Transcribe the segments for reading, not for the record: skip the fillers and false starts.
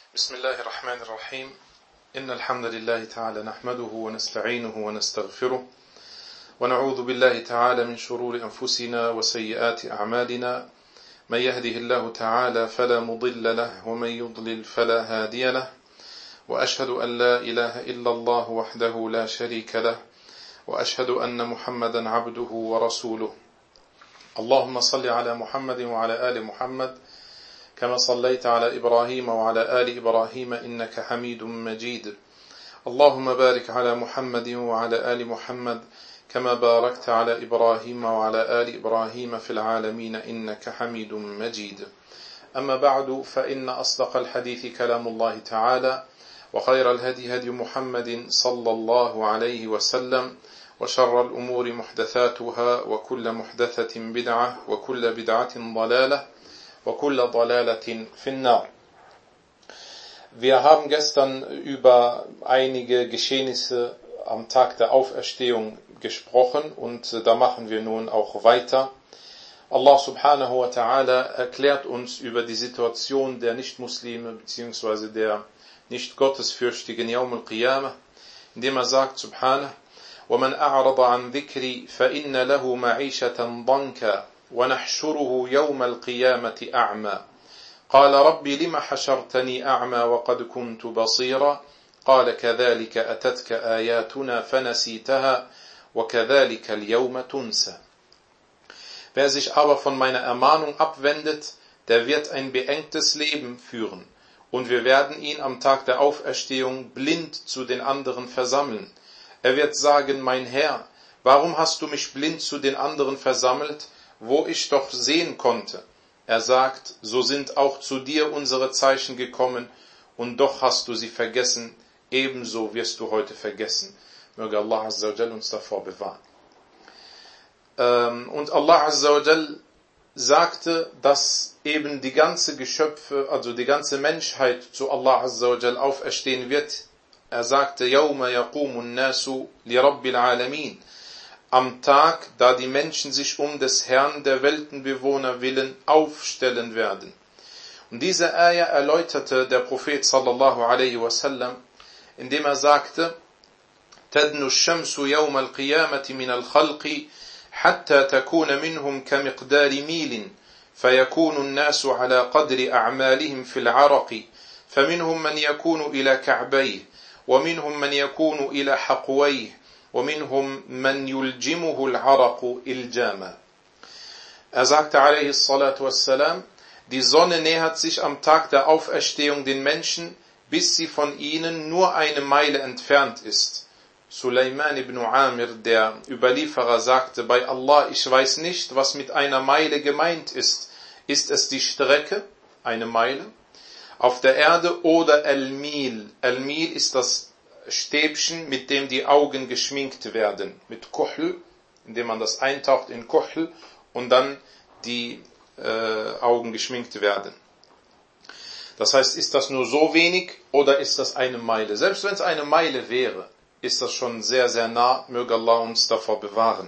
بسم الله الرحمن الرحيم إن الحمد لله تعالى نحمده ونستعينه ونستغفره ونعوذ بالله تعالى من شرور أنفسنا وسيئات أعمالنا من يهده الله تعالى فلا مضل له ومن يضلل فلا هادي له وأشهد أن لا إله إلا الله وحده لا شريك له وأشهد أن محمدا عبده ورسوله اللهم صل على محمد وعلى آل محمد كما صليت على إبراهيم وعلى آل إبراهيم إنك حميد مجيد اللهم بارك على محمد وعلى آل محمد كما باركت على إبراهيم وعلى آل إبراهيم في العالمين إنك حميد مجيد أما بعد فإن أصدق الحديث كلام الله تعالى وخير الهدي هدي محمد صلى الله عليه وسلم وشر الأمور محدثاتها وكل محدثة بدعة وكل بدعة ضلالة وكل ضلالة في النار. Wir haben gestern über einige Geschehnisse am Tag der Auferstehung gesprochen und da machen wir nun auch weiter. Allah subhanahu wa ta'ala erklärt uns über die Situation der Nichtmuslime bzw. der nicht gottesfürchtigen Yawm al-Qiyamah, indem er sagt subhanahu وَمَنْ أَعْرَضَ عَنْ ذِكْرِي فَإِنَّ لَهُ مَعِيشَةً ضَنْكًا ونحشره يوم القيامة أعمى قال رب لم حشرتني أعمى وقد كنت بصيرا قال كذلك أتتك آياتنا فنسيتها وكذلك اليوم تنسى. Wer sich aber von meiner Ermahnung abwendet, der wird ein beengtes Leben führen und wir werden ihn am Tag der Auferstehung blind zu den anderen versammeln. Er wird sagen, mein Herr, warum hast du mich blind zu den anderen versammelt, wo ich doch sehen konnte? Er sagt, so sind auch zu dir unsere Zeichen gekommen und doch hast du sie vergessen, ebenso wirst du heute vergessen. Möge Allah Azza wa Jal uns davor bewahren. Und Allah Azza wa Jal sagte, dass eben die ganze Geschöpfe, also die ganze Menschheit zu Allah Azza wa Jal auferstehen wird. Er sagte, يَوْمَ يَقُومُ النَّاسُ لِرَبِّ الْعَالَمِينَ. Am Tag, da die Menschen sich des Herrn der Weltenbewohner willen aufstellen werden. Und diese Ayah erläuterte der Prophet sallallahu alaihi wasallam, indem er sagte, تَدْنُ الشَّمْسُ يَوْمَ الْقِيَامَةِ مِنَ الْخَلْقِ حَتَّى تَكُونَ مِنْهُمْ كَمِقْدَارِ مِيلٍ فَيَكُونُ النَّاسُ عَلَى قَدْرِ أَعْمَالِهِمْ فِي الْعَرَقِ فَمِنْهُمْ مَنْ يَكُونُ إِلَى كَعْبَيْهِ وَمِنْهُمْ مَنْ يَكُونُ إِلَى حَقْوَيْهِ وَمِنْهُمْ مَنْ يُلْجِمُهُ الْعَرَقُ إِلْجَامًا. Er sagte alaihi salatu wassalam, die Sonne nähert sich am Tag der Auferstehung den Menschen, bis sie von ihnen nur eine Meile entfernt ist. Sulaiman ibn Amir, der Überlieferer, sagte, bei Allah, ich weiß nicht, was mit einer Meile gemeint ist. Ist es die Strecke, eine Meile, auf der Erde oder Al-Mil? Al-Mil ist das Stäbchen, mit dem die Augen geschminkt werden, mit Kuhl, indem man das eintaucht in Kuhl und dann die Augen geschminkt werden. Das heißt, ist das nur so wenig oder ist das eine Meile? Selbst wenn es eine Meile wäre, ist das schon sehr, sehr nah, möge Allah uns davor bewahren.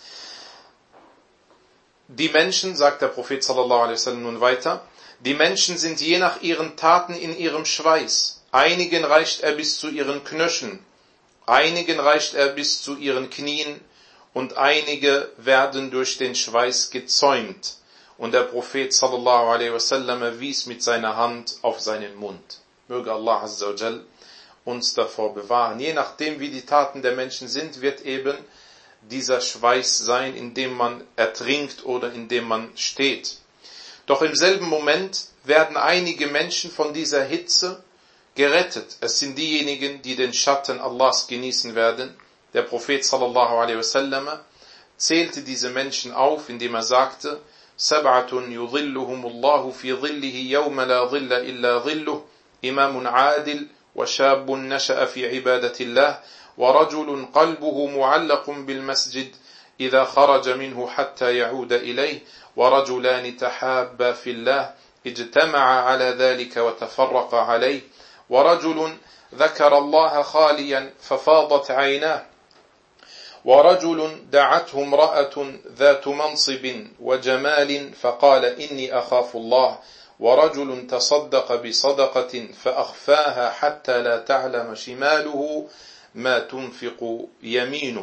Die Menschen, sagt der Prophet sallallahu alaihi wasallam nun weiter, die Menschen sind je nach ihren Taten in ihrem Schweiß. Einigen reicht er bis zu ihren Knöcheln, einigen reicht er bis zu ihren Knien und einige werden durch den Schweiß gezäumt. Und der Prophet sallallahu alaihi wasallam wies mit seiner Hand auf seinen Mund. Möge Allah Azza wa Jal uns davor bewahren. Je nachdem, wie die Taten der Menschen sind, wird eben dieser Schweiß sein, in dem man ertrinkt oder in dem man steht. Doch im selben Moment werden einige Menschen von dieser Hitze gerettet. Es sind diejenigen, die den Schatten Allahs genießen werden. Der Prophet sallallahu alaihi wasallam zählte diese Menschen auf, indem er sagte, سَبْعَةٌ يُظِلُّهُمُ اللَّهُ فِي ظِلِّهِ يَوْمَ لَا ظِلَّ إِلَّا ظِلُّهُ إِمَامٌ عَادِلٌ وَشَابٌ نَشَأَ فِي عِبَادَةِ اللَّهِ ورجل قلبه معلق بالمسجد إذا خرج منه حتى يعود إليه ورجلان تحابا في الله اجتمعا على ذلك وتفرقا عليه ورجل ذكر الله خاليا ففاضت عيناه ورجل دعته امرأة ذات منصب وجمال فقال إني أخاف الله وَرَجُلٌ تَصَدَّقَ بِصَدَقَةٍ فَأَخْفَاهَا حَتَّى لَا تَعْلَمَ شِمَالُهُ مَا تُنْفِقُ يَمِينُهُ.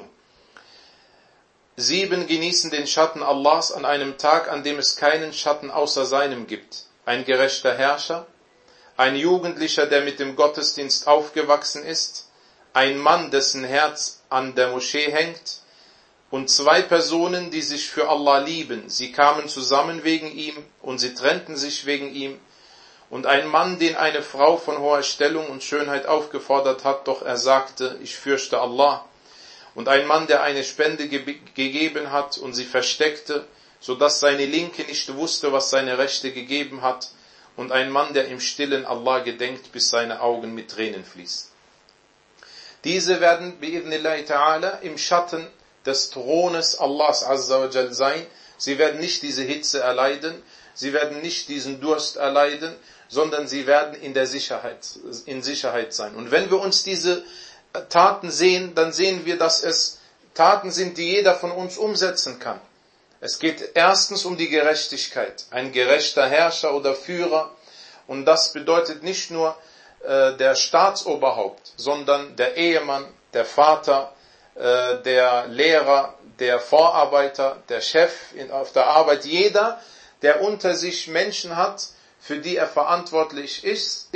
7 genießen den Schatten Allahs an einem Tag, an dem es keinen Schatten außer seinem gibt. Ein gerechter Herrscher, ein Jugendlicher, der mit dem Gottesdienst aufgewachsen ist, ein Mann, dessen Herz an der Moschee hängt, und 2 Personen, die sich für Allah lieben. Sie kamen zusammen wegen ihm und sie trennten sich wegen ihm. Und ein Mann, den eine Frau von hoher Stellung und Schönheit aufgefordert hat, doch er sagte, ich fürchte Allah. Und ein Mann, der eine Spende gegeben hat und sie versteckte, sodass seine Linke nicht wusste, was seine Rechte gegeben hat. Und ein Mann, der im Stillen Allah gedenkt, bis seine Augen mit Tränen fließen. Diese werden, bi'idhnillahi ta'ala, im Schatten des Thrones Allahs Azza wa Jal sein. Sie werden nicht diese Hitze erleiden, sie werden nicht diesen Durst erleiden, sondern sie werden in Sicherheit sein. Und wenn wir uns diese Taten sehen, dann sehen wir, dass es Taten sind, die jeder von uns umsetzen kann. Es geht erstens um die Gerechtigkeit, ein gerechter Herrscher oder Führer, und das bedeutet nicht nur der Staatsoberhaupt, sondern der Ehemann, der Vater, der Lehrer, der Vorarbeiter, der Chef auf der Arbeit, jeder, der unter sich Menschen hat, für die er verantwortlich ist,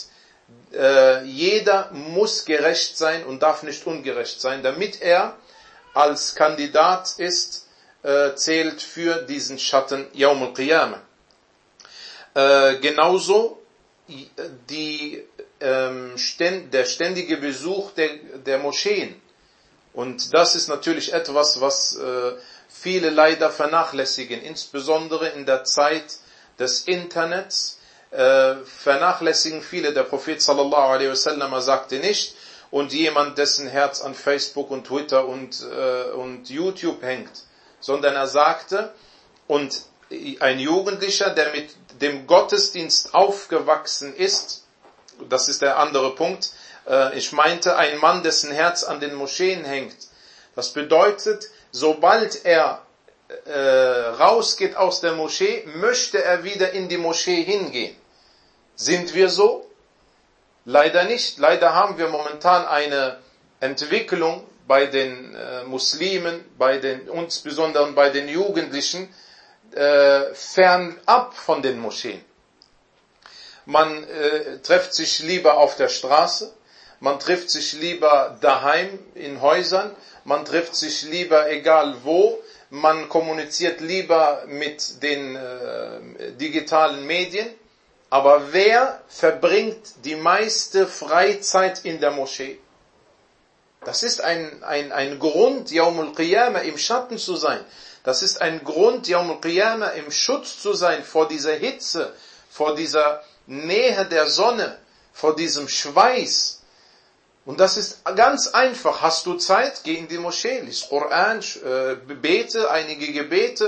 jeder muss gerecht sein und darf nicht ungerecht sein, damit er als Kandidat ist, zählt für diesen Schatten Yawm al-Qiyamah. Genauso der ständige Besuch der Moscheen. Und das ist natürlich etwas, was viele leider vernachlässigen, insbesondere in der Zeit des Internets, vernachlässigen viele. Der Prophet sallallahu alaihi wasallam sagte nicht, und jemand, dessen Herz an Facebook und Twitter und YouTube hängt, sondern er sagte, und ein Jugendlicher, der mit dem Gottesdienst aufgewachsen ist, das ist der andere Punkt, ich meinte, ein Mann, dessen Herz an den Moscheen hängt. Das bedeutet, sobald er rausgeht aus der Moschee, möchte er wieder in die Moschee hingehen. Sind wir so? Leider nicht. Leider haben wir momentan eine Entwicklung bei den Muslimen, insbesondere bei den Jugendlichen, fernab von den Moscheen. Man trifft sich lieber auf der Straße, man trifft sich lieber daheim in Häusern, man trifft sich lieber egal wo, man kommuniziert lieber mit den digitalen Medien. Aber wer verbringt die meiste Freizeit in der Moschee? Das ist ein Grund, Yawm al-Qiyamah im Schatten zu sein. Das ist ein Grund, Yawm al-Qiyamah im Schutz zu sein vor dieser Hitze, vor dieser Nähe der Sonne, vor diesem Schweiß. Und das ist ganz einfach. Hast du Zeit? Geh in die Moschee, lies Koran, bete einige Gebete,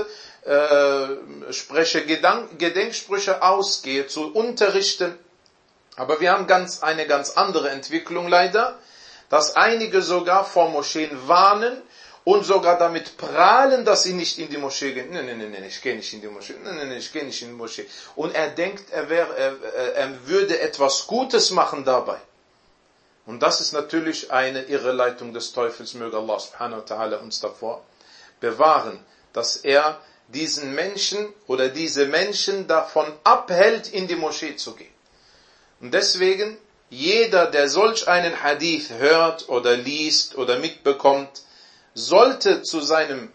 spreche Gedenksprüche aus, gehe zu Unterrichten. Aber wir haben eine ganz andere Entwicklung leider, dass einige sogar vor Moscheen warnen und sogar damit prahlen, dass sie nicht in die Moschee gehen. Nein, ich gehe nicht in die Moschee. Nein, ich gehe nicht in die Moschee. Und er denkt, er würde etwas Gutes machen dabei. Und das ist natürlich eine Irreleitung des Teufels. Möge Allah subhanahu wa ta'ala uns davor bewahren, dass er diesen Menschen oder diese Menschen davon abhält, in die Moschee zu gehen. Und deswegen, jeder, der solch einen Hadith hört oder liest oder mitbekommt, sollte zu seinem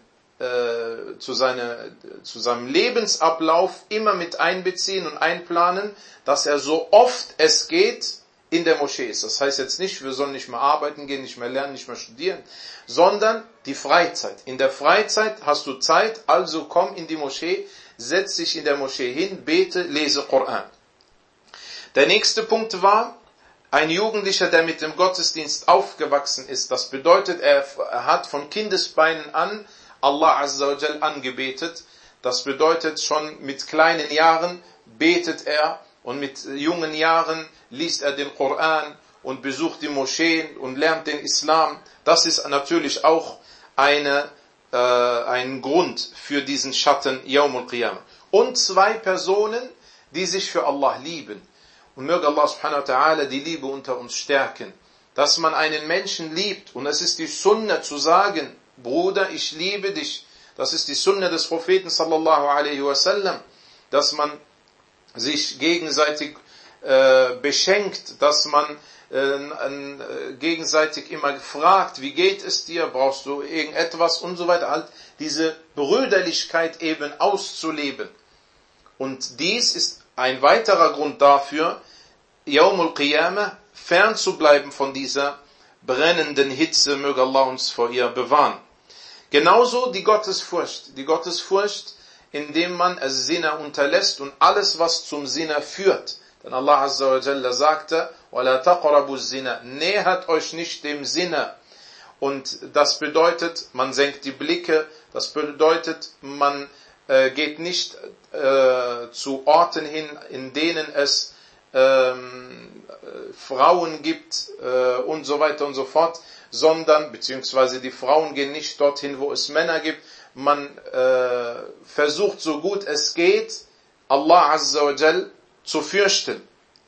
Lebensablauf immer mit einbeziehen und einplanen, dass er so oft es geht in der Moschee ist. Das heißt jetzt nicht, wir sollen nicht mehr arbeiten gehen, nicht mehr lernen, nicht mehr studieren, sondern die Freizeit. In der Freizeit hast du Zeit, also komm in die Moschee, setz dich in der Moschee hin, bete, lese Koran. Der nächste Punkt war, ein Jugendlicher, der mit dem Gottesdienst aufgewachsen ist. Das bedeutet, er hat von Kindesbeinen an Allah Azza wa Jal angebetet. Das bedeutet, schon mit kleinen Jahren betet er und mit jungen Jahren liest er den Koran und besucht die Moscheen und lernt den Islam. Das ist natürlich auch ein Grund für diesen Schatten Yawm al-Qiyamah. Und 2 Personen, die sich für Allah lieben. Und möge Allah subhanahu wa ta'ala die Liebe unter uns stärken. Dass man einen Menschen liebt, und es ist die Sunna zu sagen, Bruder, ich liebe dich. Das ist die Sunna des Propheten sallallahu alaihi wasallam, dass man sich gegenseitig beschenkt, dass man gegenseitig immer fragt, wie geht es dir, brauchst du irgendetwas und so weiter, halt diese Brüderlichkeit eben auszuleben. Und dies ist ein weiterer Grund dafür, Yawmul Qiyamah fern zu bleiben von dieser brennenden Hitze, möge Allah uns vor ihr bewahren. Genauso die Gottesfurcht, indem man es Zina unterlässt und alles, was zum Zina führt. Denn Allah Azza wa Jalla sagte, وَلَا تَقْرَبُوا الزِّنَا, nähert euch nicht dem Zina. Und das bedeutet, man senkt die Blicke, das bedeutet, man geht nicht zu Orten hin, in denen es Frauen gibt und so weiter und so fort, sondern, beziehungsweise die Frauen gehen nicht dorthin, wo es Männer gibt. Man versucht, so gut es geht, Allah Azza wa Jal zu fürchten.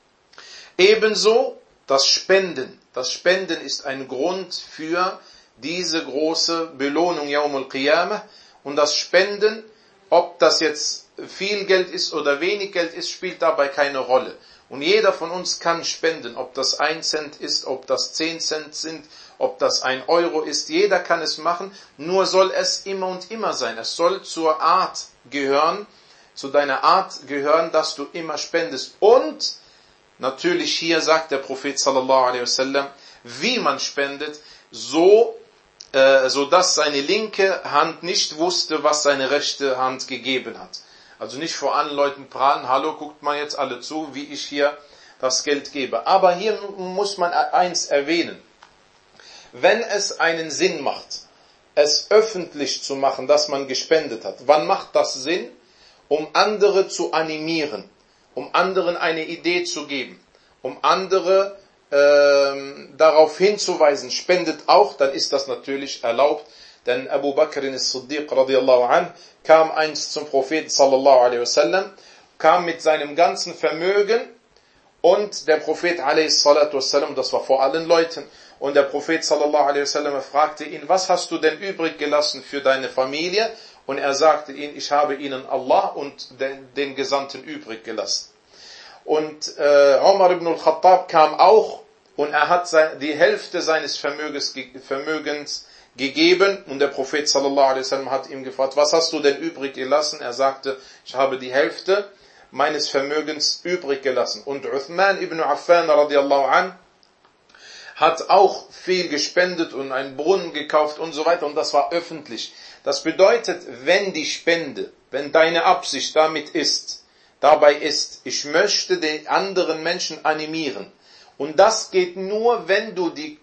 Ebenso das Spenden. Das Spenden ist ein Grund für diese große Belohnung Yawmul Qiyamah. Und das Spenden, ob das jetzt viel Geld ist oder wenig Geld ist, spielt dabei keine Rolle. Und jeder von uns kann spenden, ob das 1 Cent ist, ob das 10 Cent sind, ob das 1 Euro ist. Jeder kann es machen, nur soll es immer und immer sein. Es soll zur Art gehören, zu deiner Art gehören, dass du immer spendest. Und natürlich hier sagt der Prophet sallallahu alaihi wasallam, wie man spendet, so dass seine linke Hand nicht wusste, was seine rechte Hand gegeben hat. Also nicht vor allen Leuten prahlen, hallo, guckt mal jetzt alle zu, wie ich hier das Geld gebe. Aber hier muss man eins erwähnen. Wenn es einen Sinn macht, es öffentlich zu machen, dass man gespendet hat, wann macht das Sinn? Um andere zu animieren, um anderen eine Idee zu geben, um andere darauf hinzuweisen, spendet auch, dann ist das natürlich erlaubt. Denn Abu Bakr as-Siddiq radiyallahu anh kam einst zum Propheten sallallahu alaihi wasallam, kam mit seinem ganzen Vermögen und der Prophet alaihi salatu wasallam, das war vor allen Leuten, und der Prophet sallallahu alaihi wasallam fragte ihn, was hast du denn übrig gelassen für deine Familie? Und er sagte ihm, ich habe ihnen Allah und den Gesandten übrig gelassen. Und Umar ibn al-Khattab kam auch und er hat die Hälfte seines Vermögens gegeben und der Prophet sallallahu alaihi wasallam hat ihm gefragt, was hast du denn übrig gelassen? Er sagte, ich habe die Hälfte meines Vermögens übrig gelassen. Und Uthman ibn Affan radiallahu an hat auch viel gespendet und einen Brunnen gekauft und so weiter und das war öffentlich. Das bedeutet, wenn die Spende, wenn deine Absicht dabei ist, ich möchte den anderen Menschen animieren. Und das geht nur, wenn du die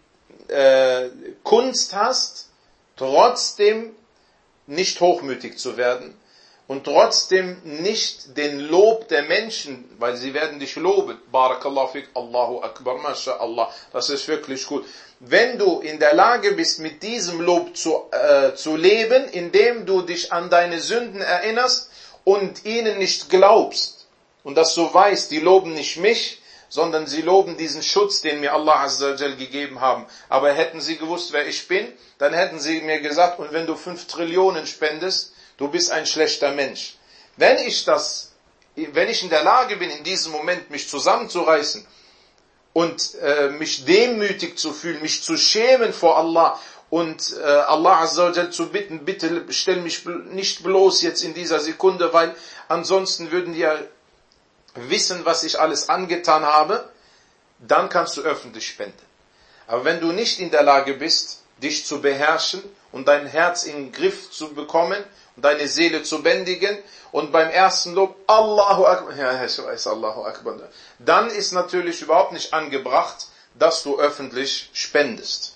Kunst hast, trotzdem nicht hochmütig zu werden und trotzdem nicht den Lob der Menschen, weil sie werden dich loben. Barakallahu fik, Allahu Akbar, MashaAllah, das ist wirklich gut. Wenn du in der Lage bist, mit diesem Lob zu leben, indem du dich an deine Sünden erinnerst und ihnen nicht glaubst und dass du weißt, die loben nicht mich, sondern sie loben diesen Schutz, den mir Allah Azza wa Jal gegeben haben. Aber hätten sie gewusst, wer ich bin, dann hätten sie mir gesagt, und wenn du 5 Trillionen spendest, du bist ein schlechter Mensch. Wenn ich in der Lage bin, in diesem Moment mich zusammenzureißen und mich demütig zu fühlen, mich zu schämen vor Allah und Allah Azza wa Jal zu bitten, bitte stell mich nicht bloß jetzt in dieser Sekunde, weil ansonsten würden die ja wissen, was ich alles angetan habe, dann kannst du öffentlich spenden. Aber wenn du nicht in der Lage bist, dich zu beherrschen und dein Herz in den Griff zu bekommen und deine Seele zu bändigen und beim ersten Lob Allahu Akbar, ja, ich weiß, Allahu Akbar, dann ist natürlich überhaupt nicht angebracht, dass du öffentlich spendest.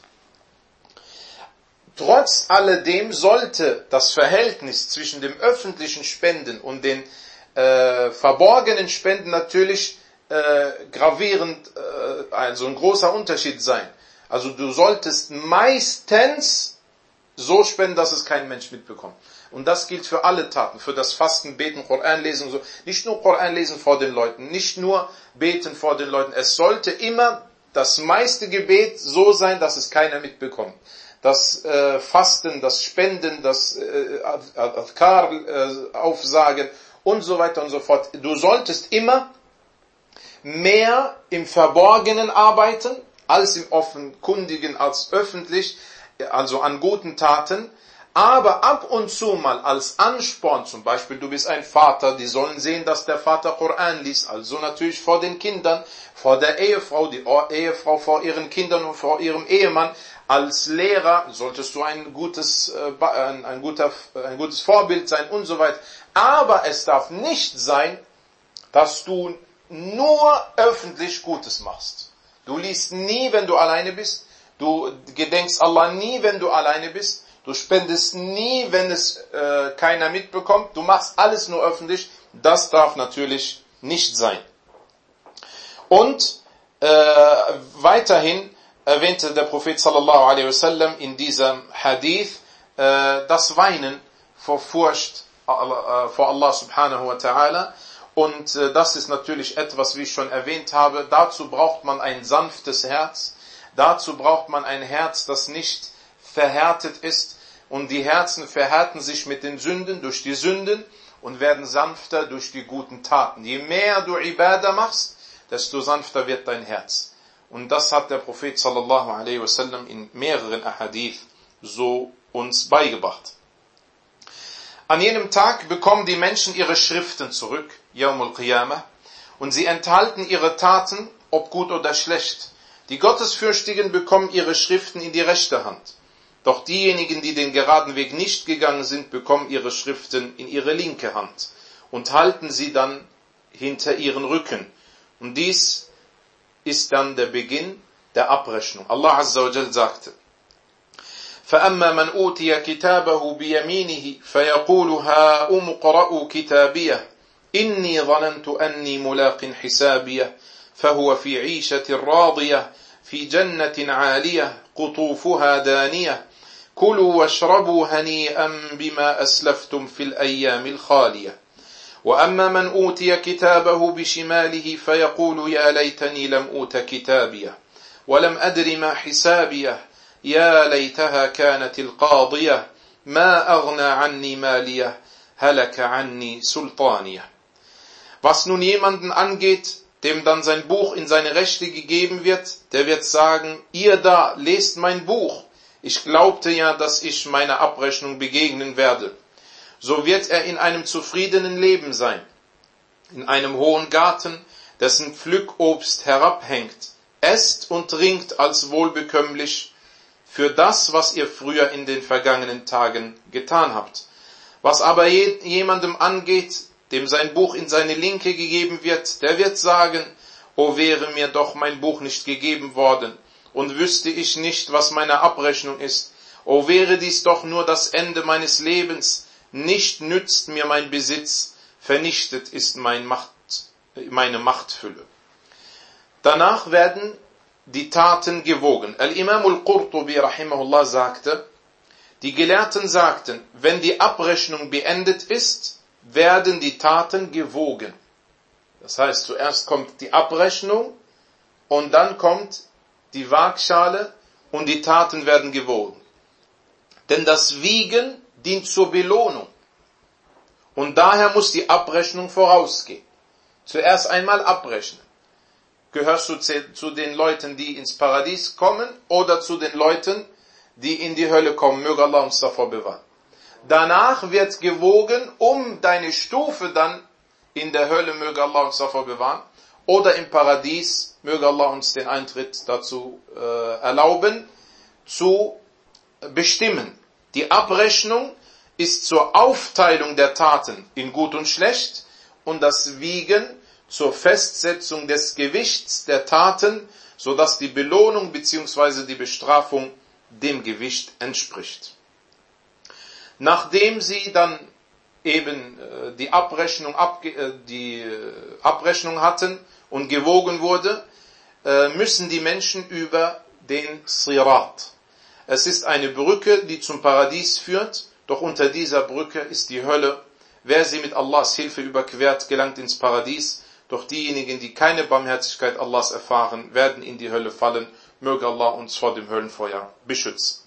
Trotz alledem sollte das Verhältnis zwischen dem öffentlichen Spenden und den verborgenen Spenden natürlich gravierend, also ein großer Unterschied sein. Also du solltest meistens so spenden, dass es kein Mensch mitbekommt. Und das gilt für alle Taten, für das Fasten, Beten, Koran lesen und so. Nicht nur Koran lesen vor den Leuten, nicht nur beten vor den Leuten. Es sollte immer das meiste Gebet so sein, dass es keiner mitbekommt. Das Fasten, das Spenden, das Adhkar aufsagen und so weiter und so fort. Du solltest immer mehr im Verborgenen arbeiten, als im Offenkundigen, als öffentlich, also an guten Taten. Aber ab und zu mal als Ansporn, zum Beispiel du bist ein Vater, die sollen sehen, dass der Vater Koran liest, also natürlich vor den Kindern, vor der Ehefrau, die Ehefrau vor ihren Kindern und vor ihrem Ehemann. Als Lehrer solltest du ein gutes Vorbild sein und so weiter. Aber es darf nicht sein, dass du nur öffentlich Gutes machst. Du liest nie, wenn du alleine bist. Du gedenkst Allah nie, wenn du alleine bist. Du spendest nie, wenn es keiner mitbekommt. Du machst alles nur öffentlich. Das darf natürlich nicht sein. Und weiterhin erwähnte der Prophet sallallahu alaihi wasallam in diesem Hadith das Weinen vor Furcht vor Allah subhanahu wa ta'ala. Und das ist natürlich etwas, wie ich schon erwähnt habe, dazu braucht man ein sanftes Herz. Dazu braucht man ein Herz, das nicht verhärtet ist. Und die Herzen verhärten sich mit den Sünden, durch die Sünden und werden sanfter durch die guten Taten. Je mehr du Ibadah machst, desto sanfter wird dein Herz. Und das hat der Prophet sallallahu alaihi wasallam in mehreren Ahadith so uns beigebracht. An jenem Tag bekommen die Menschen ihre Schriften zurück, Yawmul Qiyamah, und sie enthalten ihre Taten, ob gut oder schlecht. Die Gottesfürchtigen bekommen ihre Schriften in die rechte Hand. Doch diejenigen, die den geraden Weg nicht gegangen sind, bekommen ihre Schriften in ihre linke Hand und halten sie dann hinter ihren Rücken. Und dies ist dann der Beginn der Abrechnung. Allah Azza wa Jal sagte: فَأَمَّا مَنْ أُوتِيَ كِتَابَهُ بِيَمِينِهِ فَيَقُولُ هَاؤُمُ اقْرَءُوا كِتَابِيَهْ إِنِّي ظَنَنْتُ أَنِّي مُلَاقٍ حِسَابِيَهْ فَهُوَ فِي عِيشَةٍ رَاضِيَةٍ في جنة عالية قطوفها دانية كلوا واشربوا هنيئا بما أسلفتم في الأيام الخالية وأما من أوتي كتابه بشماله فيقول يا ليتني لم أوت كتابيه ولم أدر ما حسابيه يا ليتها كانت القاضية ما أغنى عني ماليه هلك عني سلطانيه. Was nun jemanden angeht, dem dann sein Buch in seine Rechte gegeben wird, der wird sagen: Ihr da, lest mein Buch. Ich glaubte ja, dass ich meiner Abrechnung begegnen werde. So wird er in einem zufriedenen Leben sein, in einem hohen Garten, dessen Pflückobst herabhängt, esst und trinkt als wohlbekömmlich für das, was ihr früher in den vergangenen Tagen getan habt. Was aber jemandem angeht, dem sein Buch in seine Linke gegeben wird, der wird sagen: O wäre mir doch mein Buch nicht gegeben worden, und wüsste ich nicht, was meine Abrechnung ist. O wäre dies doch nur das Ende meines Lebens, nicht nützt mir mein Besitz, vernichtet ist meine Machtfülle. Danach werden die Taten gewogen. Al-Imam al-Qurtubi rahimahullah sagte, die Gelehrten sagten, wenn die Abrechnung beendet ist, werden die Taten gewogen. Das heißt, zuerst kommt die Abrechnung und dann kommt die Waagschale und die Taten werden gewogen. Denn das Wiegen dient zur Belohnung. Und daher muss die Abrechnung vorausgehen. Zuerst einmal abrechnen. Gehörst du zu den Leuten, die ins Paradies kommen, oder zu den Leuten, die in die Hölle kommen? Möge Allah uns davor bewahren. Danach wird gewogen, um deine Stufe dann in der Hölle, möge Allah uns davor bewahren, oder im Paradies, möge Allah uns den Eintritt dazu erlauben, zu bestimmen. Die Abrechnung ist zur Aufteilung der Taten in gut und schlecht und das Wiegen zur Festsetzung des Gewichts der Taten, sodass die Belohnung bzw. die Bestrafung dem Gewicht entspricht. Nachdem sie dann eben die Abrechnung hatten und gewogen wurde, müssen die Menschen über den Sirat. Es ist eine Brücke, die zum Paradies führt doch unter dieser Brücke ist die Hölle. Wer sie mit Allahs Hilfe überquert, gelangt ins Paradies, doch diejenigen, die keine Barmherzigkeit Allahs erfahren, werden in die Hölle fallen. Möge Allah uns vor dem Höllenfeuer beschützen.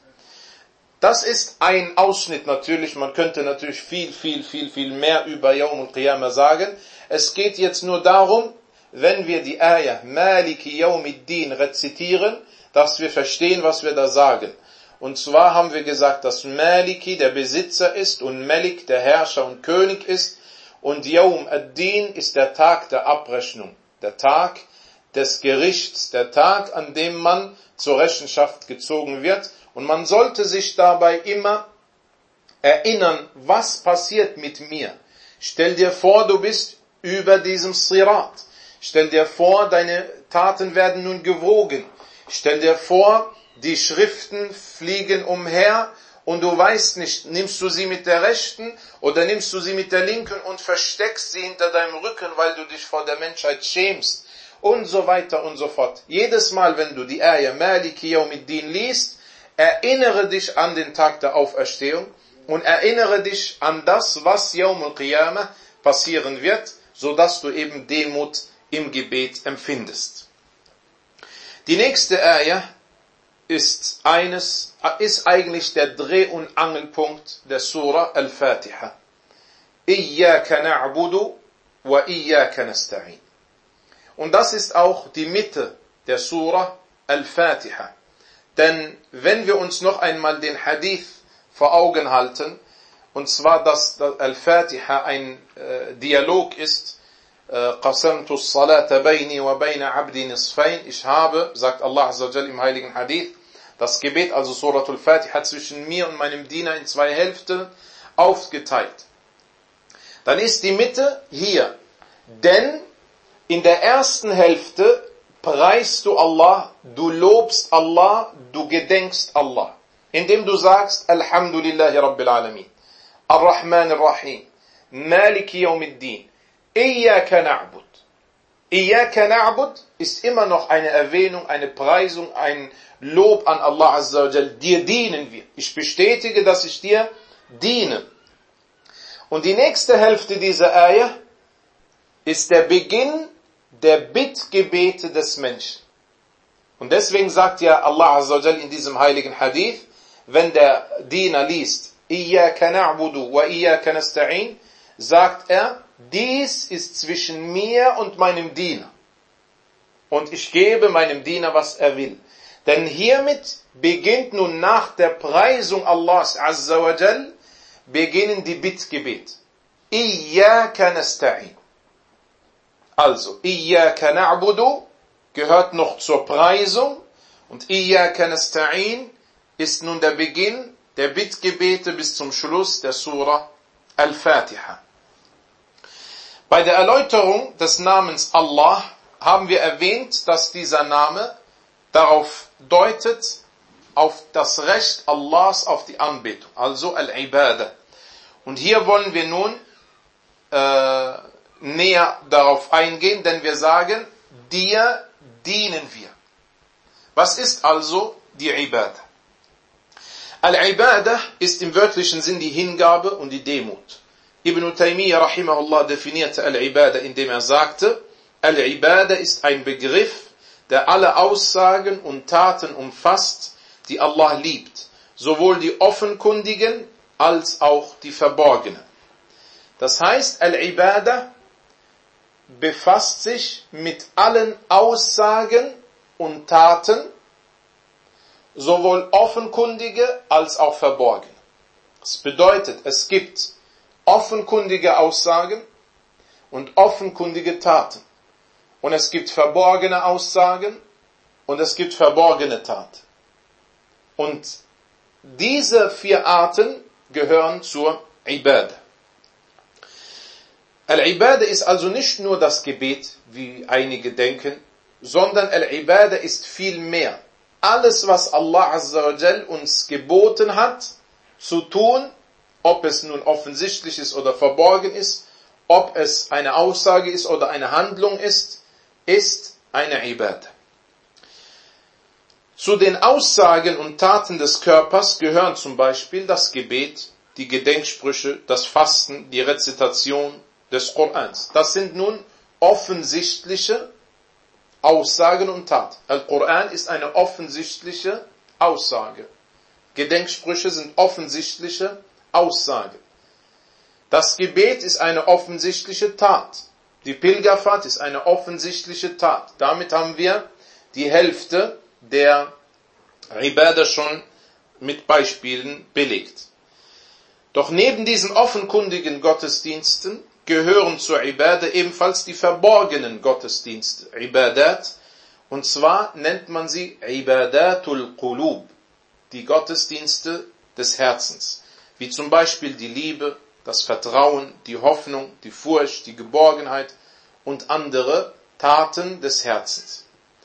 Das ist ein Ausschnitt natürlich, man könnte natürlich viel mehr über Yawm al-Qiyamah sagen. Es geht jetzt nur darum, wenn wir die Ayah Maliki Yawmiddin rezitieren, dass wir verstehen, was wir da sagen. Und zwar haben wir gesagt, dass Maliki der Besitzer ist und Malik der Herrscher und König ist und Yawm ad-Din ist der Tag der Abrechnung, der Tag des Gerichts, der Tag, an dem man zur Rechenschaft gezogen wird. Und man sollte sich dabei immer erinnern, was passiert mit mir. Stell dir vor, du bist über diesem Sirat. Stell dir vor, deine Taten werden nun gewogen. Stell dir vor, die Schriften fliegen umher und du weißt nicht, nimmst du sie mit der rechten oder nimmst du sie mit der linken und versteckst sie hinter deinem Rücken, weil du dich vor der Menschheit schämst und so weiter und so fort. Jedes Mal, wenn du die Ayah Maliki Yawmiddin liest, erinnere dich an den Tag der Auferstehung und erinnere dich an das, was Yawm al-Qiyamah passieren wird, sodass du eben Demut im Gebet empfindest. Die nächste Ayah ist eigentlich der Dreh- und Angelpunkt der Surah Al-Fatiha. Iyyaka na'budu wa iyyaka nasta'in. Und das ist auch die Mitte der Surah Al-Fatiha. Denn wenn wir uns noch einmal den Hadith vor Augen halten, und zwar, dass Al-Fatiha ein Dialog ist, قَسَمْتُ الصَّلَاةَ بَيْنِي وَبَيْنَ عَبْدِي نِصْفَيْنِ. Ich habe, sagt Allah Azza wa Jal im heiligen Hadith, das Gebet, also Suratul Fatiha, zwischen mir und meinem Diener in 2 Hälften aufgeteilt. Dann ist die Mitte hier. Denn in der ersten Hälfte preist du Allah, du lobst Allah, du gedenkst Allah. Indem du sagst, Alhamdulillahi Rabbil Alamin, Ar-Rahman Ar-Rahim, Maliki Yawmiddin, Iyyaka na'bud. Iyyaka na'bud ist immer noch eine Erwähnung, eine Preisung, ein Lob an Allah Azza wa Jal. Dir dienen wir. Ich bestätige, dass ich dir diene. Und die nächste Hälfte dieser Ayah ist der Beginn der Bittgebete des Menschen. Und deswegen sagt ja Allah Azza wa Jal in diesem heiligen Hadith, wenn der Diener liest, Iyyaka na'budu wa iyyaka nasta'in, sagt er, dies ist zwischen mir und meinem Diener. Und ich gebe meinem Diener, was er will. Denn hiermit beginnt nun nach der Preisung Allahs Azza wa Jal, beginnen die Bittgebete. Iyyaka nasta'in. Also, Iyyaka na'budu gehört noch zur Preisung und Iyyaka nasta'in ist nun der Beginn der Bittgebete bis zum Schluss der Surah Al-Fatiha. Bei der Erläuterung des Namens Allah haben wir erwähnt, dass dieser Name darauf deutet, auf das Recht Allahs auf die Anbetung, also Al-Ibadah. Und hier wollen wir nun näher darauf eingehen, denn wir sagen, dir dienen wir. Was ist also die Ibadah? Al-Ibadah ist im wörtlichen Sinn die Hingabe und die Demut. Ibn Taymiyyah rahimahullah definierte Al-Ibadah, indem er sagte, Al-Ibadah ist ein Begriff, der alle Aussagen und Taten umfasst, die Allah liebt, sowohl die offenkundigen als auch die verborgenen. Das heißt, Al-Ibadah befasst sich mit allen Aussagen und Taten, sowohl offenkundige als auch verborgene. Das bedeutet, es gibt offenkundige Aussagen und offenkundige Taten. Und es gibt verborgene Aussagen und es gibt verborgene Taten. Und diese 4 Arten gehören zur Ibadah. Al-Ibadah ist also nicht nur das Gebet, wie einige denken, sondern Al-Ibadah ist viel mehr. Alles, was Allah Azza wa Jal uns geboten hat, zu tun, ob es nun offensichtlich ist oder verborgen ist, ob es eine Aussage ist oder eine Handlung ist eine Ibadah. Zu den Aussagen und Taten des Körpers gehören zum Beispiel das Gebet, die Gedenksprüche, das Fasten, die Rezitation des Korans. Das sind nun offensichtliche Aussagen und Taten. Al-Koran ist eine offensichtliche Aussage. Gedenksprüche sind offensichtliche Aussagen. Das Gebet ist eine offensichtliche Tat. Die Pilgerfahrt ist eine offensichtliche Tat. Damit haben wir die Hälfte der Ibadah schon mit Beispielen belegt. Doch neben diesen offenkundigen Gottesdiensten gehören zur Ibadah ebenfalls die verborgenen Gottesdienste, Ibadat, und zwar nennt man sie Ibadatul Qulub, die Gottesdienste des Herzens, wie zum Beispiel die Liebe, das Vertrauen, die Hoffnung, die Furcht, die Geborgenheit und andere Taten des Herzens.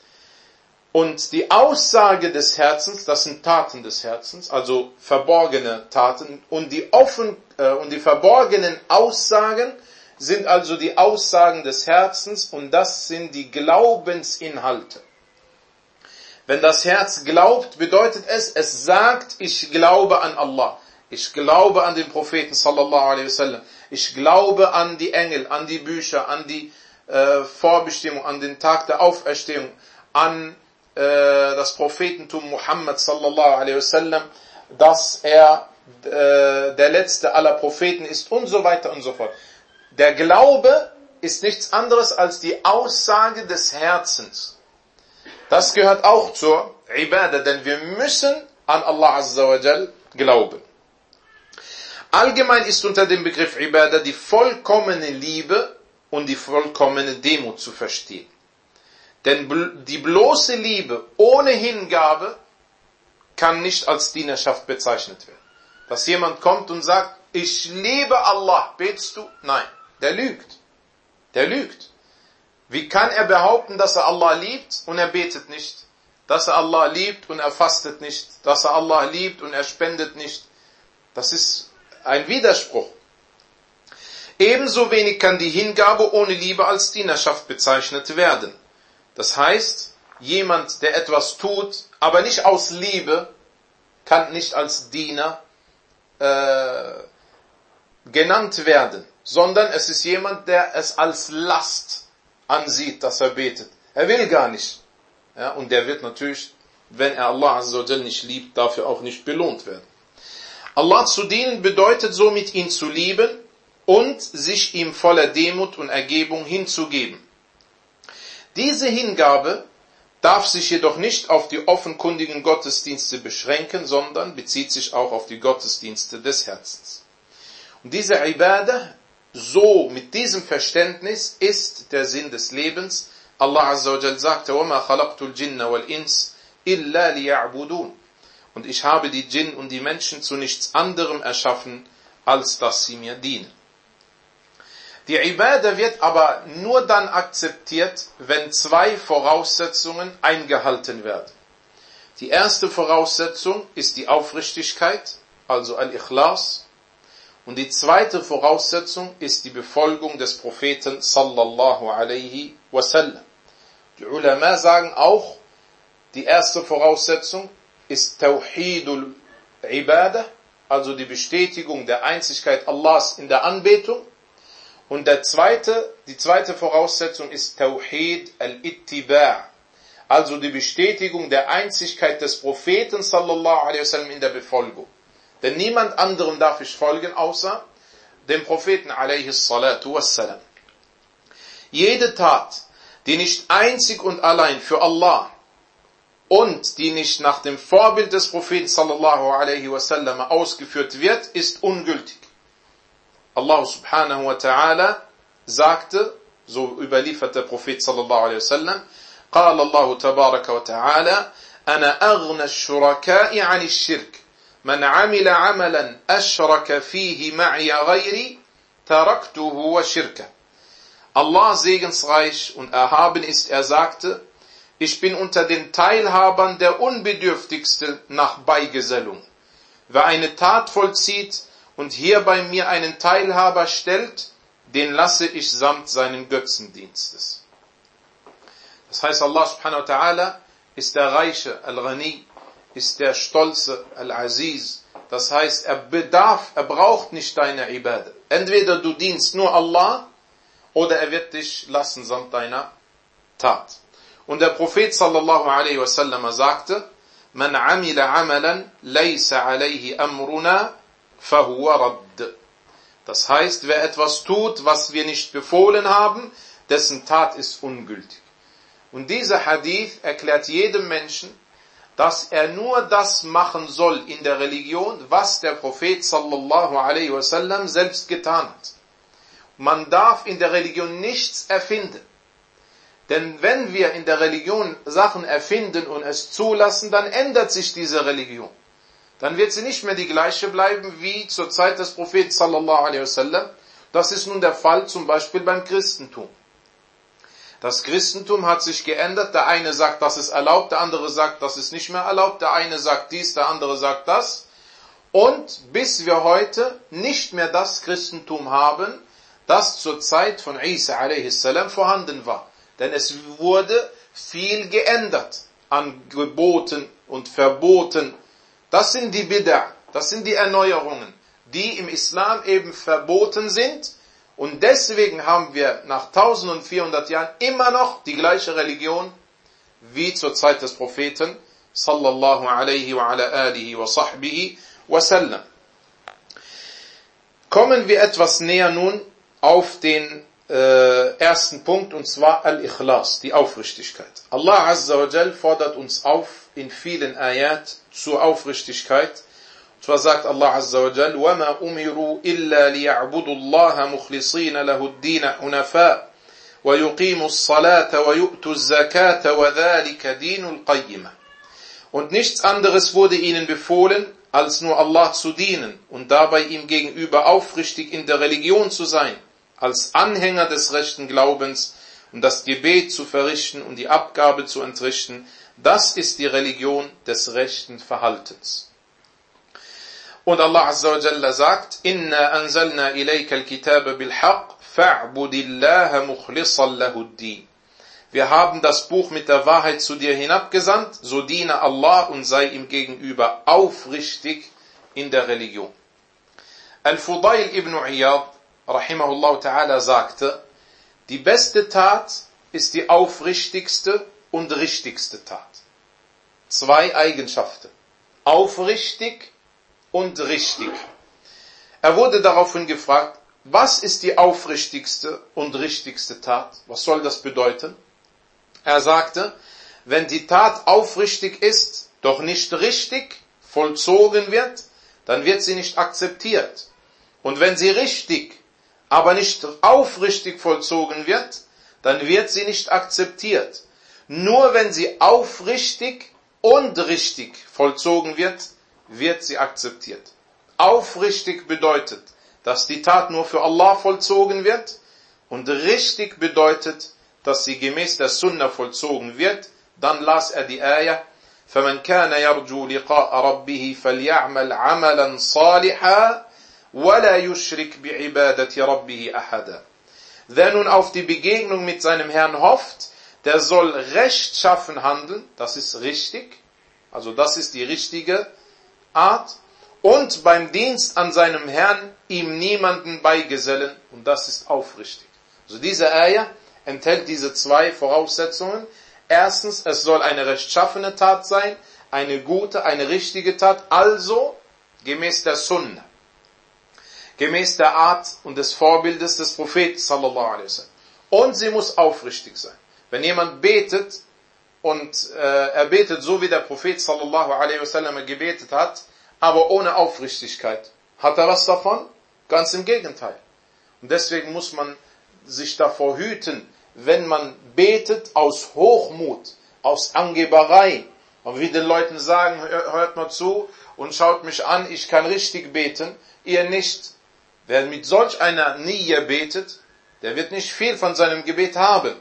Und die Aussage des Herzens, das sind Taten des Herzens, also verborgene Taten, und die verborgenen Aussagen sind also die Aussagen des Herzens, und das sind die Glaubensinhalte. Wenn das Herz glaubt, bedeutet es sagt, ich glaube an Allah, ich glaube an den Propheten sallallahu alaihi wasallam, ich glaube an die Engel, an die Bücher, an die Vorbestimmung, an den Tag der Auferstehung, an das Prophetentum Muhammad sallallahu alaihi wasallam, dass er der letzte aller Propheten ist und so weiter und so fort. Der Glaube ist nichts anderes als die Aussage des Herzens. Das gehört auch zur Ibadah, denn wir müssen an Allah azza wa jal glauben. Allgemein ist unter dem Begriff Ibadah die vollkommene Liebe und die vollkommene Demut zu verstehen. Denn die bloße Liebe ohne Hingabe kann nicht als Dienerschaft bezeichnet werden. Dass jemand kommt und sagt, ich liebe Allah, betest du? Nein, der lügt. Der lügt. Wie kann er behaupten, dass er Allah liebt und er betet nicht? Dass er Allah liebt und er fastet nicht? Dass er Allah liebt und er spendet nicht? Das ist ein Widerspruch. Ebenso wenig kann die Hingabe ohne Liebe als Dienerschaft bezeichnet werden. Das heißt, jemand, der etwas tut, aber nicht aus Liebe, kann nicht als Diener genannt werden, sondern es ist jemand, der es als Last ansieht, dass er betet. Er will gar nicht. Ja, und der wird natürlich, wenn er Allah azza wa jal nicht liebt, dafür auch nicht belohnt werden. Allah zu dienen bedeutet somit, ihn zu lieben und sich ihm voller Demut und Ergebung hinzugeben. Diese Hingabe darf sich jedoch nicht auf die offenkundigen Gottesdienste beschränken, sondern bezieht sich auch auf die Gottesdienste des Herzens. Und diese Ibadah, so mit diesem Verständnis, ist der Sinn des Lebens. Allah azza wa jal sagte, وَمَا خَلَقْتُ الْجِنَّ وَالْإِنسِ إِلَّا لِيَعْبُدُونَ. Und ich habe die Djinn und die Menschen zu nichts anderem erschaffen, als dass sie mir dienen. Die Ibadah wird aber nur dann akzeptiert, wenn zwei Voraussetzungen eingehalten werden. Die erste Voraussetzung ist die Aufrichtigkeit, also Al-Ikhlas. Und die zweite Voraussetzung ist die Befolgung des Propheten sallallahu alaihi wasallam. Die Ulama sagen auch, die erste Voraussetzung ist Tawhidul Ibadah, also die Bestätigung der Einzigkeit Allahs in der Anbetung. Und die zweite Voraussetzung ist Tawhid al-Ittiba', also die Bestätigung der Einzigkeit des Propheten sallallahu alaihi wasallam in der Befolgung. Denn niemand anderem darf ich folgen, außer dem Propheten alaihi salatu wassalam. Jede Tat, die nicht einzig und allein für Allah und die nicht nach dem Vorbild des Propheten sallallahu alaihi wasallam ausgeführt wird, ist ungültig. Allah subhanahu wa ta'ala sagte, so überliefert der Prophet sallallahu alaihi wasallam, قال الله تبارك وتعالى أنا أغنى الشركاء عن الشرك من عمل عملا أشرك فيه معي غيري تركته وشركه. Allah segensreich und erhaben ist, er sagte, ich bin unter den Teilhabern der Unbedürftigste nach Beigesellung. Wer eine Tat vollzieht und hier bei mir einen Teilhaber stellt, den lasse ich samt seinen Götzendienstes. Das heißt, Allah subhanahu wa ta'ala ist der Reiche, Al-Ghani, ist der Stolze, Al-Aziz, Das heißt, er braucht nicht deine Ibadah. Entweder du dienst nur Allah, oder er wird dich lassen samt deiner Tat. Und der Prophet sallallahu alaihi wasallam sagte, Man amila amalan, laysa alayhi amruna, fahuwa radd. Das heißt, wer etwas tut, was wir nicht befohlen haben, dessen Tat ist ungültig. Und dieser Hadith erklärt jedem Menschen, dass er nur das machen soll in der Religion, was der Prophet sallallahu alaihi wasallam selbst getan hat. Man darf in der Religion nichts erfinden. Denn wenn wir in der Religion Sachen erfinden und es zulassen, dann ändert sich diese Religion. Dann wird sie nicht mehr die gleiche bleiben wie zur Zeit des Propheten sallallahu alaihi wasallam. Das ist nun der Fall zum Beispiel beim Christentum. Das Christentum hat sich geändert. Der eine sagt, das ist erlaubt, der andere sagt, das ist nicht mehr erlaubt. Der eine sagt dies, der andere sagt das. Und bis wir heute nicht mehr das Christentum haben, das zur Zeit von Isa a.s. vorhanden war. Denn es wurde viel geändert an Geboten und Verboten. Das sind die Bid'a, das sind die Erneuerungen, die im Islam eben verboten sind. Und deswegen haben wir nach 1400 Jahren immer noch die gleiche Religion wie zur Zeit des Propheten sallallahu alaihi wa ala alihi wa sahbihi wa sallam. Kommen wir etwas näher nun auf den ersten Punkt, und zwar Al-Ikhlas, die Aufrichtigkeit. Allah Azza wa Jal fordert uns auf in vielen Ayat zur Aufrichtigkeit. Und zwar sagt Allah Azza wa Jal, وَمَا أُمِرُوا إِلَّا لِيَعْبُدُوا اللَّهَ مُخْلِصِينَ لَهُ الدِّينَ حُنَفَاءَ وَيُقِيمُوا الصَّلَاةَ وَيُؤْتُوا الزَّكَاةَ وَذَلِكَ دِينُ الْقَيِّمَةِ. Und nichts anderes wurde ihnen befohlen, als nur Allah zu dienen und dabei ihm gegenüber aufrichtig in der Religion zu sein, als Anhänger des rechten Glaubens und das Gebet zu verrichten und die Abgabe zu entrichten. Das ist die Religion des rechten Verhaltens. Und Allah Azza wa Jalla sagt, Inna anzalna ilayka al-kitaba bil-haq, fa'budillaha mukhlisan lahud-din. Wir haben das Buch mit der Wahrheit zu dir hinabgesandt, so diene Allah und sei ihm gegenüber aufrichtig in der Religion. Al-Fudail ibn Iyad rahimahullah ta'ala sagte, die beste Tat ist die aufrichtigste und richtigste Tat. Zwei Eigenschaften. Aufrichtig und richtig. Er wurde daraufhin gefragt, was ist die aufrichtigste und richtigste Tat? Was soll das bedeuten? Er sagte, wenn die Tat aufrichtig ist, doch nicht richtig vollzogen wird, dann wird sie nicht akzeptiert. Und wenn sie richtig, aber nicht aufrichtig vollzogen wird, dann wird sie nicht akzeptiert. Nur wenn sie aufrichtig und richtig vollzogen wird, wird sie akzeptiert. Aufrichtig bedeutet, dass die Tat nur für Allah vollzogen wird, und richtig bedeutet, dass sie gemäß der Sunna vollzogen wird. Dann las er die Ayah, فَمَنْ كَانَ يَرْجُو لِقَاءَ رَبِّهِ فَلْيَعْمَلْ عَمَلًا صَالِحًا وَلَا يُشْرِكْ بِعِبَادَةِ رَبِّهِ أَحَدًا. Wer nun auf die Begegnung mit seinem Herrn hofft, der soll rechtschaffen handeln, das ist richtig, also das ist die richtige Art, und beim Dienst an seinem Herrn ihm niemanden beigesellen, und das ist aufrichtig. Also diese Ayah enthält diese zwei Voraussetzungen. Erstens, es soll eine rechtschaffene Tat sein, eine gute, eine richtige Tat, also gemäß der Sunna, gemäß der Art und des Vorbildes des Propheten sallallahu alaihi wasallam. Und sie muss aufrichtig sein. Wenn jemand betet und er betet so, wie der Prophet sallallahu alaihi wasallam gebetet hat, aber ohne Aufrichtigkeit, hat er was davon? Ganz im Gegenteil. Und deswegen muss man sich davor hüten, wenn man betet aus Hochmut, aus Angeberei, und wie den Leuten sagen, hört mal zu und schaut mich an, ich kann richtig beten, ihr nicht. Wer mit solch einer Niyya betet, der wird nicht viel von seinem Gebet haben.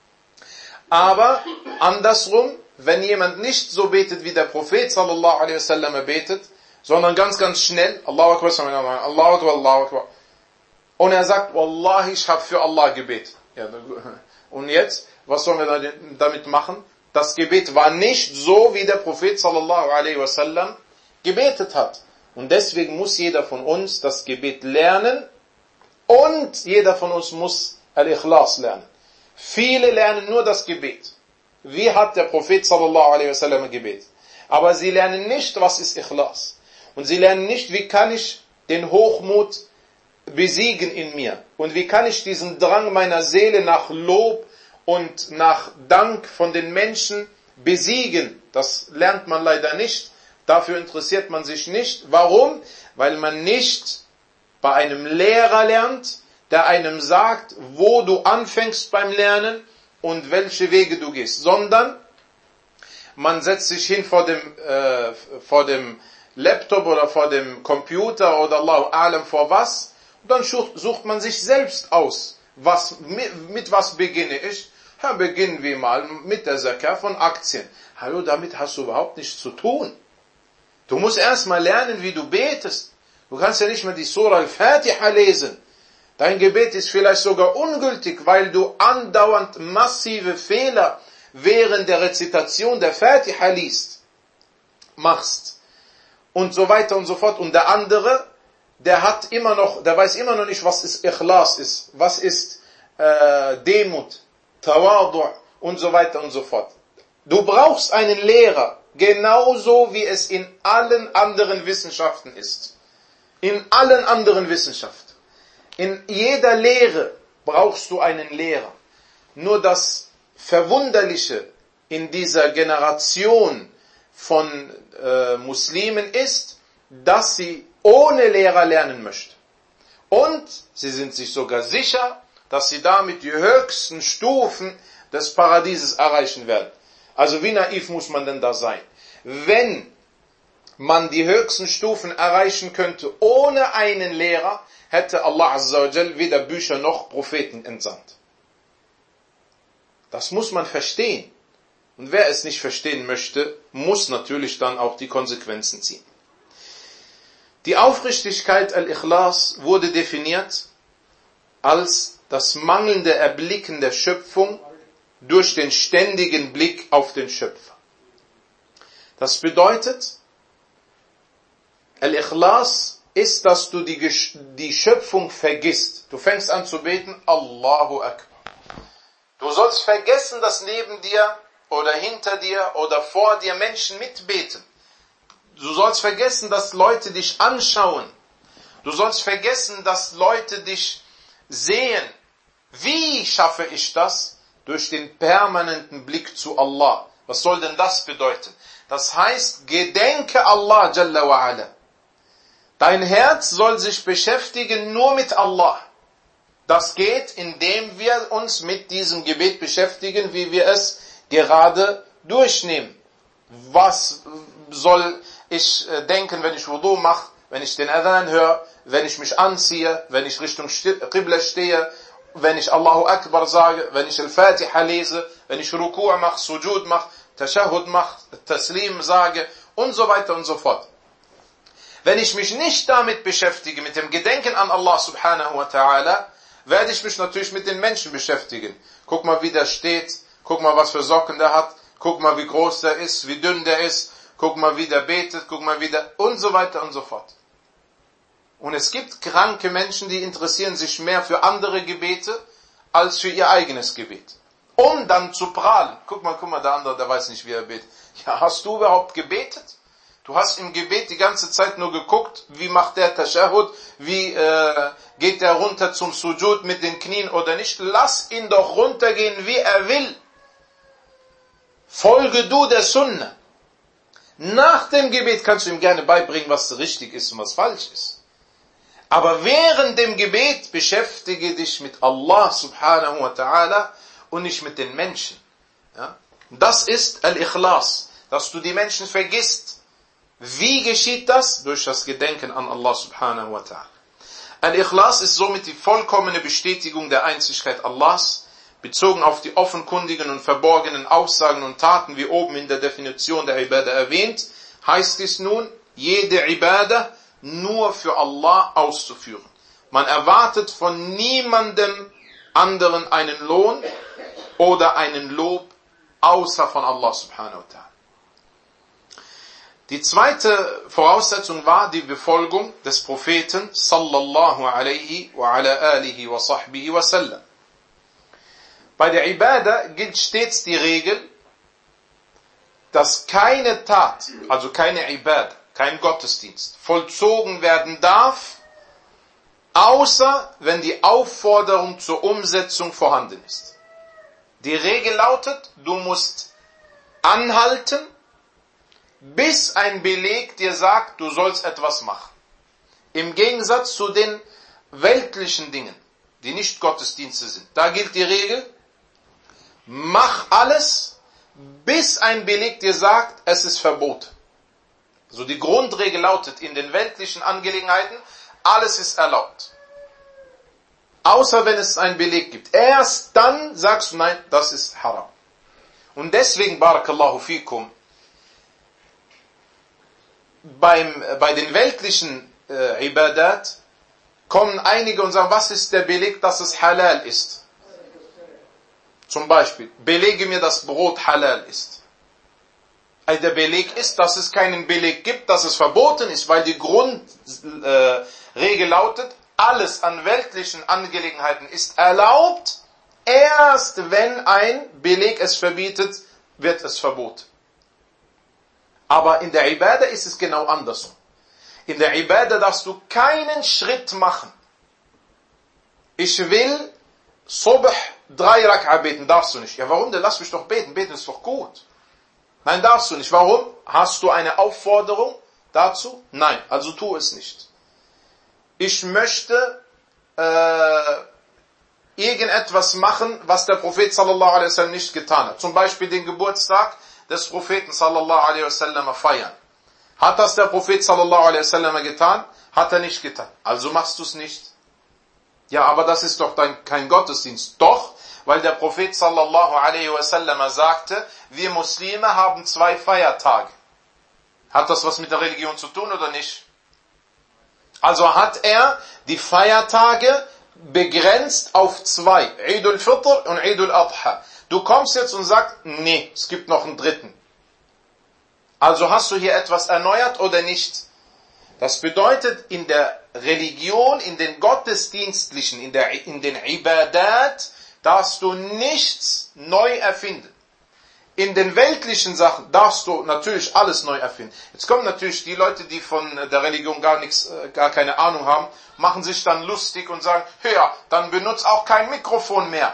Aber andersrum, wenn jemand nicht so betet, wie der Prophet sallallahu alaihi wasallam betet, sondern ganz, ganz schnell, Allahu Akbar, Allahu Akbar, Allahu Akbar, und er sagt, Wallahi, ich habe für Allah gebetet. Ja, und jetzt, was sollen wir damit machen? Das Gebet war nicht so, wie der Prophet sallallahu alaihi wasallam gebetet hat. Und deswegen muss jeder von uns das Gebet lernen und jeder von uns muss Al-Ikhlas lernen. Viele lernen nur das Gebet. Wie hat der Prophet sallallahu alaihi wasallam gebetet? Aber sie lernen nicht, was ist Ikhlas. Und sie lernen nicht, wie kann ich den Hochmut besiegen in mir. Und wie kann ich diesen Drang meiner Seele nach Lob und nach Dank von den Menschen besiegen. Das lernt man leider nicht. Dafür interessiert man sich nicht. Warum? Weil man nicht bei einem Lehrer lernt, der einem sagt, wo du anfängst beim Lernen und welche Wege du gehst, sondern man setzt sich hin vor dem Laptop oder vor dem Computer oder Allahu A'lam vor was, und dann sucht man sich selbst aus, mit was beginne ich. Ja, beginnen wir mal mit der Zakah von Aktien. Hallo, damit hast du überhaupt nichts zu tun. Du musst erst mal lernen, wie du betest. Du kannst ja nicht mal die Surah Al-Fatiha lesen. Dein Gebet ist vielleicht sogar ungültig, weil du andauernd massive Fehler während der Rezitation der Fatiha machst. Und so weiter und so fort. Und der andere, der weiß immer noch nicht, was ist Ikhlas ist, was ist Demut, Tawadu und so weiter und so fort. Du brauchst einen Lehrer, genauso wie es in allen anderen Wissenschaften ist. In allen anderen Wissenschaften. In jeder Lehre brauchst du einen Lehrer. Nur das Verwunderliche in dieser Generation von Muslimen ist, dass sie ohne Lehrer lernen möchten. Und sie sind sich sogar sicher, dass sie damit die höchsten Stufen des Paradieses erreichen werden. Also wie naiv muss man denn da sein? Wenn man die höchsten Stufen erreichen könnte ohne einen Lehrer, hätte Allah Azza wa Jal weder Bücher noch Propheten entsandt. Das muss man verstehen. Und wer es nicht verstehen möchte, muss natürlich dann auch die Konsequenzen ziehen. Die Aufrichtigkeit Al-Ikhlas wurde definiert als das mangelnde Erblicken der Schöpfung durch den ständigen Blick auf den Schöpfer. Das bedeutet, Al-Ikhlas ist, dass du die Schöpfung vergisst. Du fängst an zu beten, Allahu Akbar. Du sollst vergessen, dass neben dir oder hinter dir oder vor dir Menschen mitbeten. Du sollst vergessen, dass Leute dich anschauen. Du sollst vergessen, dass Leute dich sehen. Wie schaffe ich das? Durch den permanenten Blick zu Allah. Was soll denn das bedeuten? Das heißt, gedenke Allah Jalla wa Ala. Dein Herz soll sich beschäftigen nur mit Allah. Das geht, indem wir uns mit diesem Gebet beschäftigen, wie wir es gerade durchnehmen. Was soll ich denken, wenn ich Wudu mache, wenn ich den Adhan höre, wenn ich mich anziehe, wenn ich Richtung Qibla stehe, wenn ich Allahu Akbar sage, wenn ich Al-Fatiha lese, wenn ich Ruku' mache, Sujud mache, Tashahhud mache, Taslim sage und so weiter und so fort. Wenn ich mich nicht damit beschäftige, mit dem Gedenken an Allah subhanahu wa ta'ala, werde ich mich natürlich mit den Menschen beschäftigen. Guck mal, wie der steht, guck mal, was für Socken der hat, guck mal, wie groß der ist, wie dünn der ist, guck mal, wie der betet, guck mal, wie der und so weiter und so fort. Und es gibt kranke Menschen, die interessieren sich mehr für andere Gebete als für ihr eigenes Gebet. Um dann zu prahlen. Guck mal, der andere, der weiß nicht, wie er betet. Ja, hast du überhaupt gebetet? Du hast im Gebet die ganze Zeit nur geguckt, wie macht der Tashahhud, wie geht der runter zum Sujud mit den Knien oder nicht. Lass ihn doch runtergehen, wie er will. Folge du der Sunna. Nach dem Gebet kannst du ihm gerne beibringen, was richtig ist und was falsch ist. Aber während dem Gebet beschäftige dich mit Allah subhanahu wa ta'ala und nicht mit den Menschen. Ja? Das ist Al-Ikhlas, dass du die Menschen vergisst. Wie geschieht das? Durch das Gedenken an Allah subhanahu wa ta'ala. Al-Ikhlas ist somit die vollkommene Bestätigung der Einzigkeit Allahs, bezogen auf die offenkundigen und verborgenen Aussagen und Taten, wie oben in der Definition der Ibadah erwähnt, heißt es nun, jede Ibadah nur für Allah auszuführen. Man erwartet von niemandem anderen einen Lohn oder einen Lob, außer von Allah subhanahu wa ta'ala. Die zweite Voraussetzung war die Befolgung des Propheten sallallahu alaihi wa ala alihi wa sahbihi wa sallam. Bei der Ibadah gilt stets die Regel, dass keine Tat, also keine Ibadah, kein Gottesdienst, vollzogen werden darf, außer wenn die Aufforderung zur Umsetzung vorhanden ist. Die Regel lautet, du musst anhalten, bis ein Beleg dir sagt, du sollst etwas machen. Im Gegensatz zu den weltlichen Dingen, die nicht Gottesdienste sind. Da gilt die Regel, mach alles, bis ein Beleg dir sagt, es ist verboten. Also die Grundregel lautet, in den weltlichen Angelegenheiten, alles ist erlaubt. Außer wenn es einen Beleg gibt. Erst dann sagst du, nein, das ist haram. Und deswegen, barakallahu fikum, bei den weltlichen Ibadat kommen einige und sagen, was ist der Beleg, dass es halal ist? Zum Beispiel, belege mir, dass Brot halal ist. Also der Beleg ist, dass es keinen Beleg gibt, dass es verboten ist, weil die Grundregel lautet, alles an weltlichen Angelegenheiten ist erlaubt, erst wenn ein Beleg es verbietet, wird es verboten. Aber in der Ibadah ist es genau andersrum. In der Ibadah darfst du keinen Schritt machen. Ich will Subh 3 Rak'a beten, darfst du nicht. Ja, warum denn? Lass mich doch beten, beten ist doch gut. Nein, darfst du nicht. Warum? Hast du eine Aufforderung dazu? Nein, also tu es nicht. Ich möchte irgendetwas machen, was der Prophet sallallahu alaihi wasallam nicht getan hat. Zum Beispiel den Geburtstag des Propheten sallallahu alaihi wasallam feiern. Hat das der Prophet sallallahu alaihi wasallam getan? Hat er nicht getan. Also machst du es nicht. Ja, aber das ist doch kein Gottesdienst. Doch, weil der Prophet sallallahu alaihi wasallam sagte, wir Muslime haben 2 Feiertage. Hat das was mit der Religion zu tun oder nicht? Also hat er die Feiertage begrenzt auf 2. Eid al-Fitr und Eid al-Adha. Du kommst jetzt und sagst, nee, es gibt noch einen dritten. Also hast du hier etwas erneuert oder nicht? Das bedeutet, in der Religion, in den Gottesdienstlichen, in den Ibadat, darfst du nichts neu erfinden. In den weltlichen Sachen darfst du natürlich alles neu erfinden. Jetzt kommen natürlich die Leute, die von der Religion gar keine Ahnung haben, machen sich dann lustig und sagen, ja, dann benutzt auch kein Mikrofon mehr.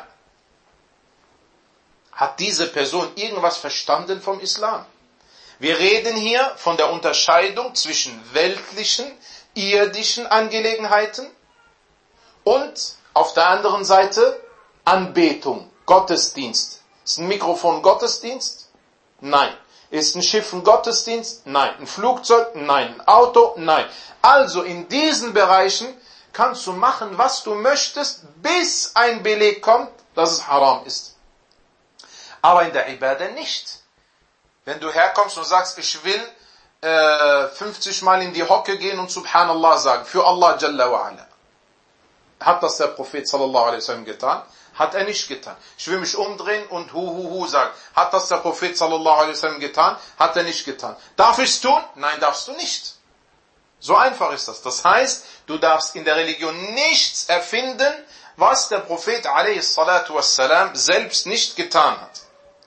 Hat diese Person irgendwas verstanden vom Islam? Wir reden hier von der Unterscheidung zwischen weltlichen, irdischen Angelegenheiten und auf der anderen Seite Anbetung, Gottesdienst. Ist ein Mikrofon Gottesdienst? Nein. Ist ein Schiff ein Gottesdienst? Nein. Ein Flugzeug? Nein. Ein Auto? Nein. Also in diesen Bereichen kannst du machen, was du möchtest, bis ein Beleg kommt, dass es haram ist. Aber in der Ibadah nicht. Wenn du herkommst und sagst, ich will 50 Mal in die Hocke gehen und Subhanallah sagen, für Allah Jalla wa Ala. Hat das der Prophet sallallahu alaihi wasallam getan? Hat er nicht getan. Ich will mich umdrehen und hu sagen. Hat das der Prophet sallallahu alaihi wasallam getan? Hat er nicht getan. Darf ich es tun? Nein, darfst du nicht. So einfach ist das. Das heißt, du darfst in der Religion nichts erfinden, was der Prophet alaihi salatu wassalam selbst nicht getan hat.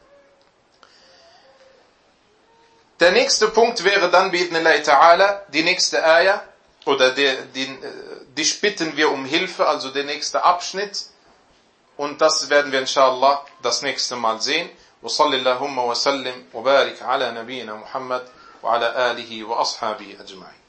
Der nächste Punkt wäre dann, bi'idhnillahi ta'ala, die nächste Ayah, oder dich bitten wir um Hilfe, also der nächste Abschnitt. Und das werden wir inshallah das nächste Mal sehen. Wa sallallahu wa sallim wa barik ala nabiyyina Muhammad wa ala alihi wa ashabihi ajma'in.